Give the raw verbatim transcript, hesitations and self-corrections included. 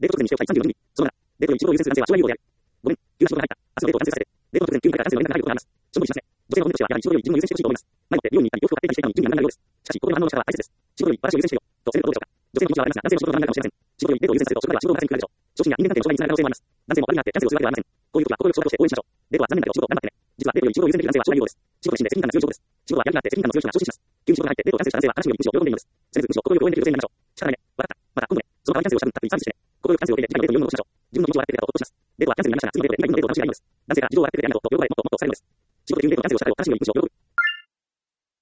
デート直前にしておきたいさんじゅうよにん。そうなら、デートより仕事を優先する男性は障害用語である。ごめん、急な仕事が入った。明日のデートをキャンセルされて、デートの直前、急にからキャンセルを連絡が入ることがあります。ちょっと失礼しますね。女性の本音としては、やはり仕事より自分を優先してほしいと思います。前もって美容院に行ったり洋服を買ってきたりしていたのに準備がなくなるようです。しかし、ここでの反応の仕方は大切です。仕事より私を優先してよ。とセレブはどうでしょうか。女性の気持ちはわかりますが、男性の仕事が考えるかもしれません。仕事よりデートを優先すると、職場では仕事が長くなるでしょう。昇進や人間関係の障害につながる可能性もあります。男性も悪気があってキャンセルをするわけではありません。こういう時は快く相談をして応援しましょう。デートは残念だけど仕事頑張ってね。実はデートより仕事を優先できる男性は障害用語です。仕事の芯で責任感の強い証拠です。仕事はやる気があって責任感の強い人が昇進します。急に仕事が入ってデートをキャンセルした男性は話よりむしろ喜んでいるのです。せめてむしろ快く応援できる女性になりましょう。仕方ないね。わかった。また今度ね。その代わりキャンセルをした分たっぷりサービスしてね。快くキャンセルを入れて次回のデートを読むのをしましょう。自分の気持ちを笑ってくれたらほっとします。デートはキャンセルになりましたが、次のデートで次回のデートを楽しみがいいのです。男性が自動を笑ってくれてありがとうと喜ばれもっともっとされるのです。仕事で急にデートのキャンセルをしたら悲しいよりむしろ喜ぶ。